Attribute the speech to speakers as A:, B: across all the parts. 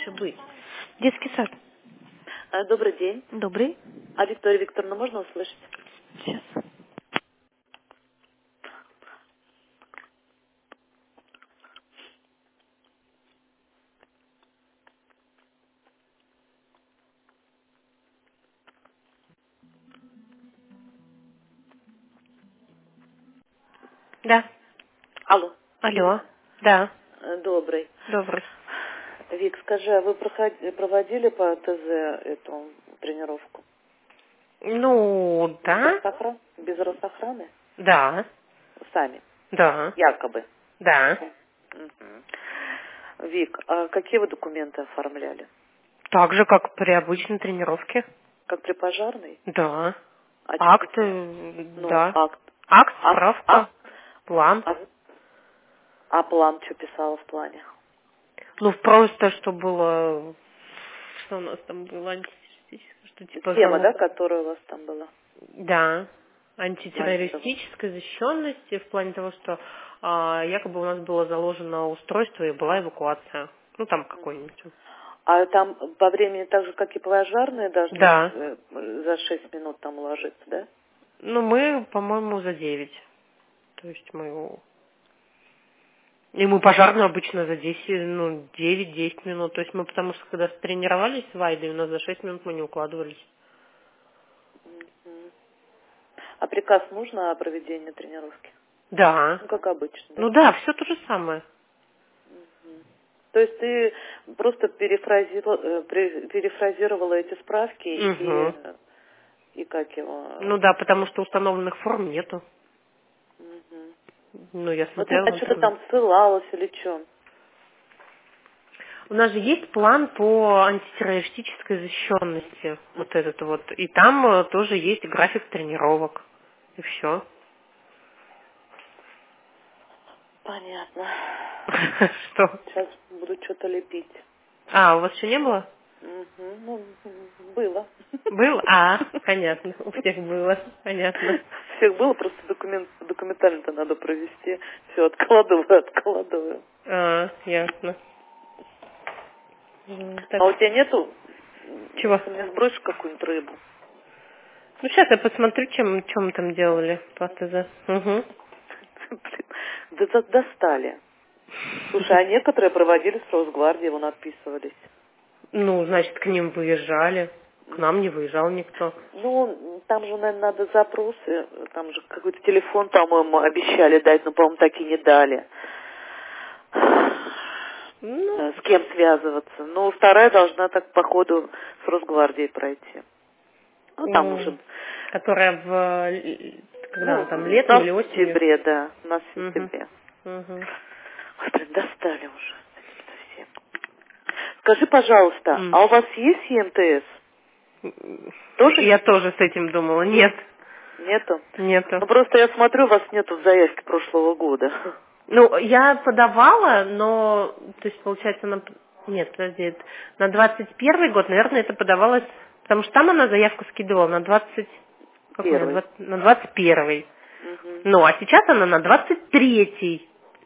A: еще быть. Детский сад.
B: Добрый день.
A: Добрый.
B: А Викторию Викторовну можно услышать?
A: Сейчас. Да.
B: Алло.
A: Алло. Да.
B: Добрый.
A: Добрый.
B: Вик, скажи, а вы проводили по ТЗ эту тренировку?
A: Ну, да.
B: Без Росохраны?
A: Да.
B: Сами?
A: Да.
B: Якобы?
A: Да.
B: Угу. Вик, а какие вы документы оформляли?
A: Так же, как при обычной тренировке.
B: Как при пожарной?
A: Да.
B: А
A: Акт, да.
B: акт.
A: Акт, справка, план.
B: А план что писала в плане?
A: Ну, просто, что было... Что у нас там было? Антитеррористическое, что типа...
B: Тема, да, которая у вас там была?
A: Да. Антитеррористической защищенности в плане того, что якобы у нас было заложено устройство и была эвакуация. Ну, там какой-нибудь.
B: А там по времени так же, как и пожарные, должны
A: Да.
B: за 6 минут там уложиться, да?
A: Ну, мы, по-моему, за 9. То есть мы... И мы пожарную обычно за 10, 9-10 минут. То есть мы, потому что когда тренировались с Вайдой, у нас за 6 минут мы не укладывались.
B: А приказ нужно о проведении тренировки?
A: Да.
B: Ну, как обычно, да?
A: Ну да, все то же самое.
B: То есть ты просто перефразировала эти справки и как его...
A: Ну да, потому что установленных форм нету. Ну, я
B: Ну, ты
A: смотрела.
B: что-то там ссылалась или что?
A: У нас же есть план по антитеррористической защищенности. Вот этот вот. И там тоже есть график тренировок. И все.
B: Понятно.
A: Что?
B: Сейчас буду что-то лепить.
A: А, у вас еще не было?
B: Ну, было.
A: Был? А, понятно. У всех было. Понятно.
B: Всех было, просто документально-то надо провести. Все, откладываю.
A: А, ясно. Так.
B: А у тебя нету?
A: Чего?
B: Ты мне сбросишь какую-нибудь рыбу?
A: Ну, сейчас я посмотрю, чем мы там делали по ТЗ. Угу.
B: Да достали. Слушай, а некоторые проводили с Росгвардией, вон отписывались.
A: Ну, значит, к ним выезжали. К нам не выезжал никто.
B: Ну, там же, наверное, надо запросы. Там же какой-то телефон, по-моему, обещали дать, но, по-моему, так и не дали.
A: Ну,
B: С кем связываться. Ну, вторая должна так, по ходу, с Росгвардией пройти. Ну, там уже...
A: Которая когда она там, летом
B: на
A: или осенью?
B: В сентябре, да. У нас в сентябре.
A: Угу.
B: Ой, блин, достали уже совсем. Скажи, пожалуйста, а у вас есть ЕМТС? Тоже?
A: Я тоже с этим думала. Нет.
B: Нету?
A: Нету.
B: Ну, просто я смотрю, у вас нету в заявке прошлого года.
A: Ну, я подавала, но, то есть, получается, нет, подожди, на 21 год, наверное, это подавалось, потому что там она заявку скидывала на 20... Как у меня? На 21. Ну, а сейчас она на 23.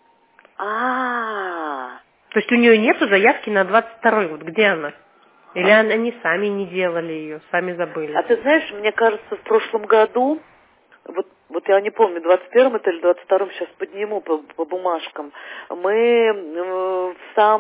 A: То есть у нее нету заявки на 22. Вот где она? Или они сами не делали ее, сами забыли?
B: А ты знаешь, мне кажется, в прошлом году, вот я не помню, 21-м это или 22-м, сейчас подниму по бумажкам, мы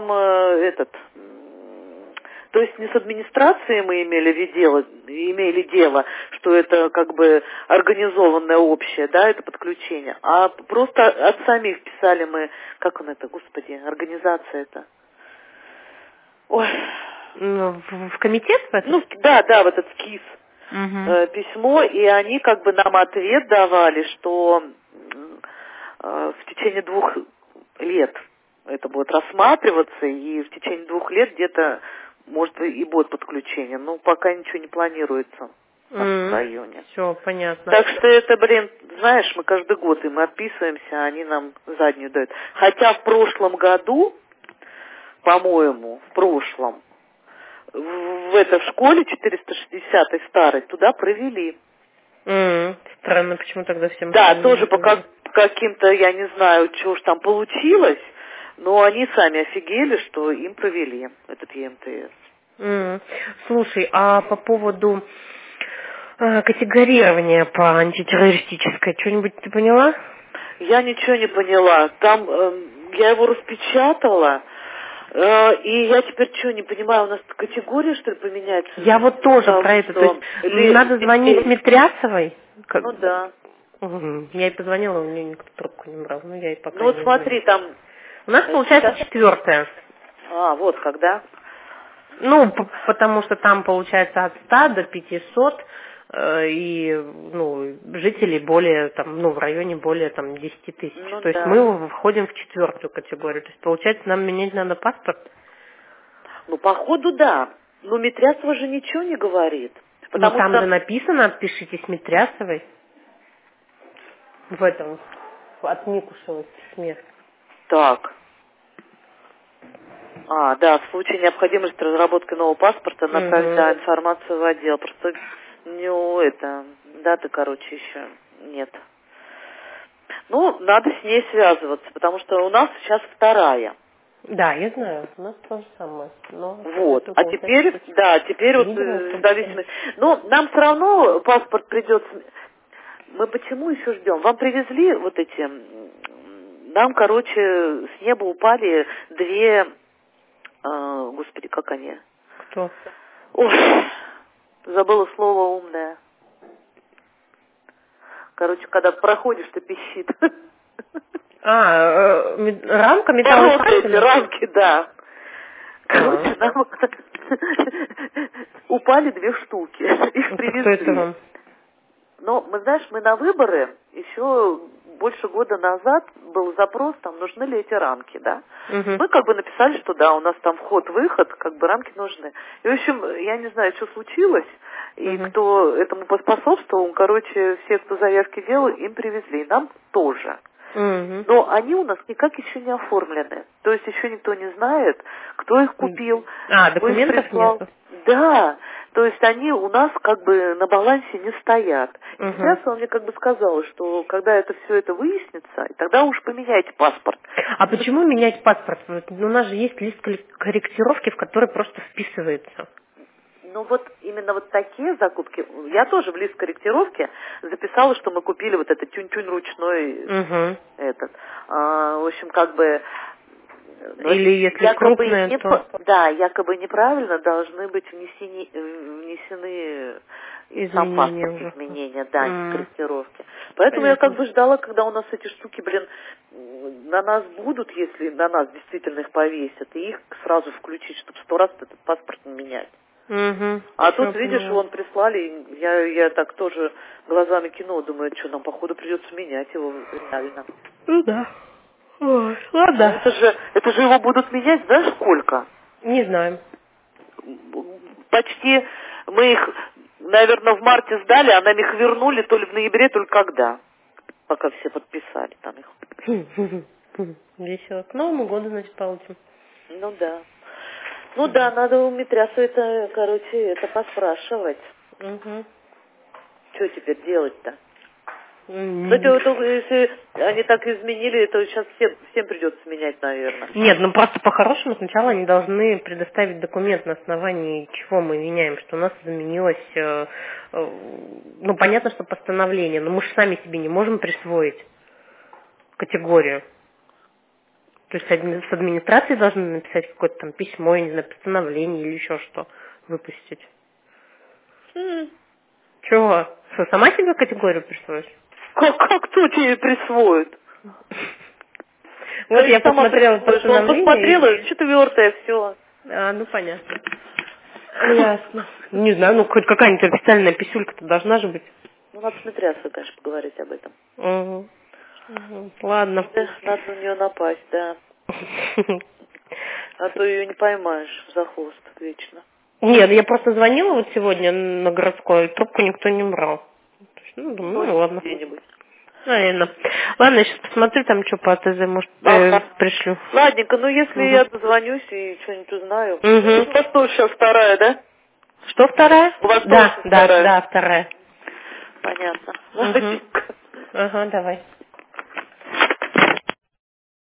B: то есть не с администрацией мы имели дело, что это как бы организованное общее, да, это подключение, а просто от самих писали мы, как он это, господи, организация это. Ой.
A: Ну, в комитет в этом?
B: Ну, да, в этот СКИС. Письмо, и они как бы нам ответ давали, что в течение 2 лет это будет рассматриваться, и в течение 2 лет где-то, может, и будет подключение. Но пока ничего не планируется в районе.
A: Все, понятно.
B: Так что это, знаешь, мы каждый год им отписываемся, а они нам заднюю дают. Хотя в прошлом году, по-моему, в школе 460-й старой туда провели.
A: Странно, почему тогда всем...
B: Да, тоже по каким-то, я не знаю, что уж там получилось, Но они сами офигели, что им провели этот ЕМТС.
A: Слушай, а по поводу категорирования по антитеррористической, что-нибудь ты поняла?
B: Я ничего не поняла. Там я его распечатала, и я теперь что, не понимаю, у нас категория, что ли, поменяется?
A: Я вот тоже про это. То есть надо звонить Митрясовой?
B: Ну да.
A: Я ей позвонила, у нее никто трубку не брал. Ну, я ей пока
B: ну вот смотри, там...
A: У нас получается 4-е.
B: Вот когда?
A: Ну, потому что там получается от 100 до 500, и, ну, жителей более, там, ну, в районе более, там, 10 тысяч.
B: Ну,
A: то есть мы входим в 4-ю категорию. То есть, получается, нам менять надо паспорт?
B: Ну, походу, да. Но Митрясова же ничего не говорит.
A: Ну, там же написано, отпишитесь Митрясовой. В этом, от Микушевой письме.
B: Так. Да, в случае необходимости разработки нового паспорта направить информацию в отдел. Просто даты, короче, еще нет. Ну, надо с ней связываться, потому что у нас сейчас 2-я.
A: Да, я знаю, у нас то же самое. Но
B: вот, а теперь, теперь вот зависимость. Но нам все равно паспорт придется... Мы почему еще ждем? Вам привезли вот эти... Нам, короче, с неба упали 2... Господи, как они?
A: Кто?
B: Ой, забыла слово умное. Короче, когда проходишь, то пищит.
A: Рамка металлическая?
B: Рамки, да. Короче, нам упали 2 штуки. Их привезли.
A: Кто это вам?
B: Но, знаешь, мы на выборы еще больше года назад был запрос, там, нужны ли эти рамки, да? Мы как бы написали, что да, у нас там вход-выход, как бы рамки нужны. И, в общем, я не знаю, что случилось, и кто этому поспособствовал, короче, все, кто заявки делал, им привезли, и нам тоже. Но они у нас никак еще не оформлены. То есть еще никто не знает, кто их купил.
A: Документов нет?
B: Да, то есть они у нас как бы на балансе не стоят. И сейчас он мне как бы сказал, что когда все это выяснится, тогда уж поменяйте паспорт.
A: А почему менять паспорт? У нас же есть лист корректировки, в который просто вписывается.
B: Ну вот именно вот такие закупки. Я тоже в лист корректировки записала, что мы купили вот этот тюнь-тюнь ручной этот. В общем, как бы...
A: Или если крупное, то...
B: Да, якобы неправильно должны быть внесены сам паспорт изменения, корректировки. Поэтому я как бы ждала, когда у нас эти штуки, на нас будут, если на нас действительно их повесят, и их сразу включить, чтобы 100 раз этот паспорт не менять. А тут, видишь, вон прислали, я так тоже глазами кино, думаю, что нам, походу, придется менять его реально.
A: Ну да. Ой, ладно.
B: Это же его будут менять, знаешь, сколько?
A: Не знаю.
B: Почти мы их, наверное, в марте сдали, а нам их вернули то ли в ноябре, то ли когда. Пока все подписали там их.
A: Весело. К Новому году, значит, получим.
B: Ну да. Ну да, надо у Митрясу это, это поспрашивать. Что теперь делать-то? Кстати, если они так изменили, то сейчас всем придется менять, наверное.
A: Нет, просто по-хорошему сначала они должны предоставить документ, на основании чего мы меняем, что у нас изменилось, понятно, что постановление, но мы же сами себе не можем присвоить категорию. То есть с администрацией должны написать какое-то там письмо, я не знаю, постановление или еще что выпустить. Чего? Что, сама себе категорию присвоишь?
B: Как кто тебе присвоит?
A: Вот я посмотрела постановление.
B: Посмотрела, 4-е, все.
A: Понятно. Ясно. Не знаю, хоть какая-нибудь официальная писюлька-то должна же быть.
B: Надо с Митрясовой, конечно, поговорить об этом.
A: Ладно.
B: Надо на нее напасть, да. А то ее не поймаешь за хвост вечно.
A: Нет, я просто звонила вот сегодня на городской, трубку никто не брал. Думаю, ладно.
B: Где-нибудь.
A: Наверное. Ладно, я сейчас посмотрю, там что по АТЗ, может, пришлю.
B: Ладненько, если я дозвонюсь и что-нибудь узнаю. У вас тоже сейчас 2-я, да?
A: Что 2-я?
B: У вас
A: да,
B: тоже 2-я?
A: Да, 2-я.
B: Понятно. Ладненько.
A: Давай.